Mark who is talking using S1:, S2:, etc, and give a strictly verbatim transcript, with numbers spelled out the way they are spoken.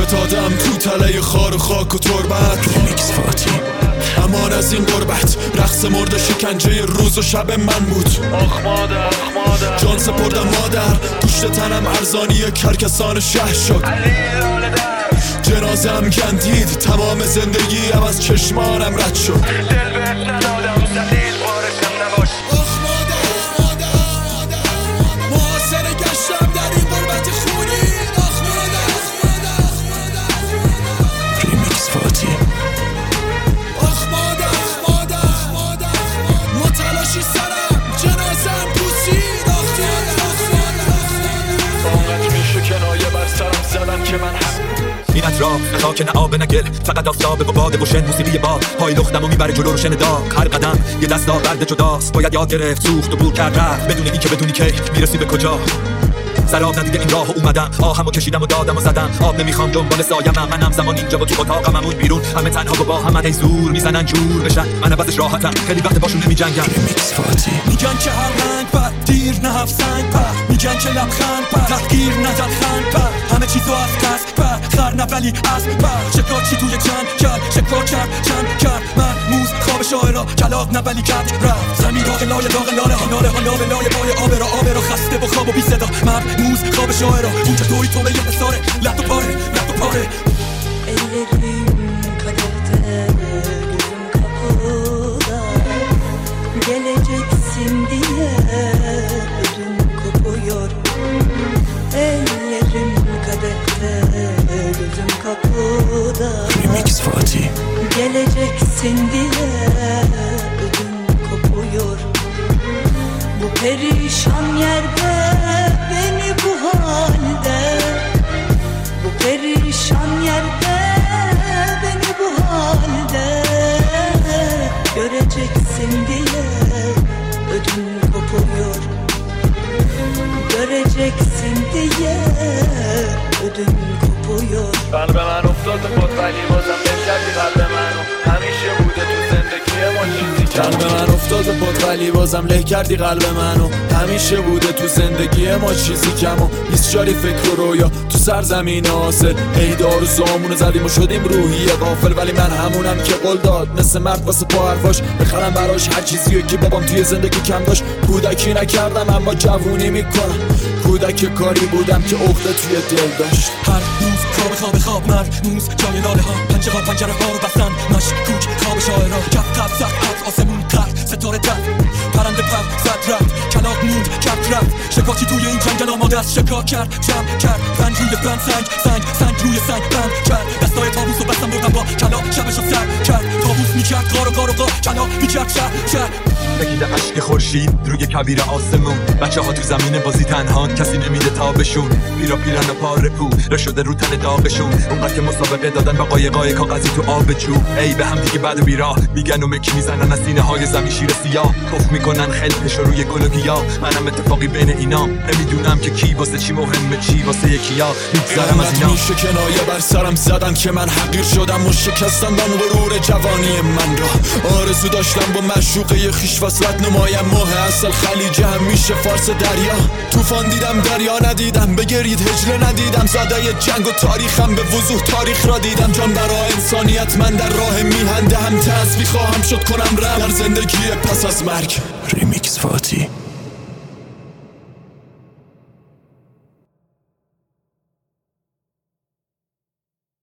S1: افتادم تو تله خار و خاک و تربت. ریمیکس فاتی. امان از این غربت، رقص مرد شکنجه روز و شب من بود.
S2: آخ مادر آخ مادر
S1: جان سپردم مادر، گوشت تنم ارزانی کرکسان شهر شد. جنازه هم گندید، تمام زندگیم از چشمانم رد شد.
S2: دل بهت ندادم زدید بارشم نباش.
S1: آخ مادر مادر محاصره گشتم در این غربت خونی. آخ مادر ریمیکس فاتی. آخ مادر مادر متلاشی سرم، جنازم پوسید. آخ
S2: آنقدر میشه کنایه بر سرم زدن که من هم
S3: این اطراف نه خاک نه آب نه گل، فقط آفتاب و باد و شن، موسیقی باد پای لختم و میبره جلو روشن داغ. هر قدم یه دستا برد جداست، باید یاد گرفت سوخت و بور کرد رفت، بدون این که بدونی که میرسی به کجا. سراب ندیده این راه اومدم، آهمو کشیدم و دادم و زدم. آب نمیخوام دنبال سایم، منم زمان اینجا و تو اتاقم، همون بیرون همه تنها و با هم هی زور میزنن جور بشن. من عوضش راحتم، خیلی وقت باشون نمیجنگم. ریمیکس فاتی.
S1: میگن که هر رنگ بر دیر نه هفت سنگ پر، میگن که لبخند پر تحقیر نزد خند پر، همه چیزو از کسب پر خر نه ولی اسب پر. شکار چی توی چند کرد شکار کرد چند کرد من موز خواب شاعرا کلاق نه ولی کج رفت. زمین داغ لایه داغ لاله ها ناله ها لابه لایه بای آب را آب را خسته و خواب و بی صدا من موز خواب شاعرا. اونجا توی تو به یه حساره لط و پاره لط و پاره.
S4: Ellerim kadehte gözüm kapıda, geleceksin diye ödüm kopuyor. Ellerim kadehte gözüm kapıda,
S1: ریمیکس فاتی.
S4: geleceksin diye ödüm kopuyor. Bu perişan yerde beni bu halde, bu perişan yerde beni bu halde göreceksin diye ödüm kopuyor. Göreceksin diye ödüm kopuyor.
S2: قلب من افتاد خود ولی بازم بکردی قلب منو. همیشه بوده تو زندگی ما چیزی که
S1: قلب من افتاد پد ولی بازم له کردی قلب منو. همیشه بوده تو زندگی ما چیزی کم و نیست جاری فکر و رویا تو سرزمین حاصل. ای دارو زامونو زدیم و شدیم روحی غافل، ولی من همونم که قول داد مثل مرد واسه پا حرفاش بخرم براش هر چیزیه که بابام توی زندگی کم داشت. کودکی نکردم اما جوونی میکنم، کودک کاری بودم که عقده توی دل داشت. هر روز خواب خواب خواب مرد موز جای لاله ها، پنجره ها پنجره ها رو بستن مشکوک خواب شاعرها. کف کف سخت آسمون قرد ستاره در پرنده پر زد رفت کلاق موند کرد رفت. شکاکی توی این جنگل آماده است شکار کرد جمع کرد بند روی بند سنگ سنگ سنگ روی سنگ بند کرد. دستای تابوس رو بستم بردم با کلاق شبش رو سر کرد. تابوس میکرد غار و غار و غار کلاق میکرد شهر شهر.
S3: نگیده اشک خورشید روی کبیر آسمون، بچه ها تو زمین بازی تنها کسی نمیده تابشون. پیرا پیرن و پاره پو را شده رو تن داغشون، اونقدر که مسابقه دادن با قایقای کاغذی تو آب جو. ای به هم دیگه بعد و بیراه میگن و مکی میزنن از سینه های زمین شیر سیاه، کف میکنن خلقش روی گل و گیاه. منم اتفاقی بین اینا نمیدونم که کی واسه چی مهمه چی واسه یکیا. میگذرم از اینا
S1: میشه کنایه بر سرم زدن که من حقیر شدم و شکستن دان غرور جوانی من را. آرزو داشتم با معشوقه خویش وصلت نمایم ماه اصل خلیج همیشه فارس دریا. طوفان دیدم دریا ندیدم، بگرید هجله ندیدم، زاده جنگ و تاریخم به وضوح تاریخ را دیدم. جان برای انسانیت من در راه میهنده هم تصوی خواهم شد کنم رم در زندگی پس از مرگ. ریمیکس فاتی.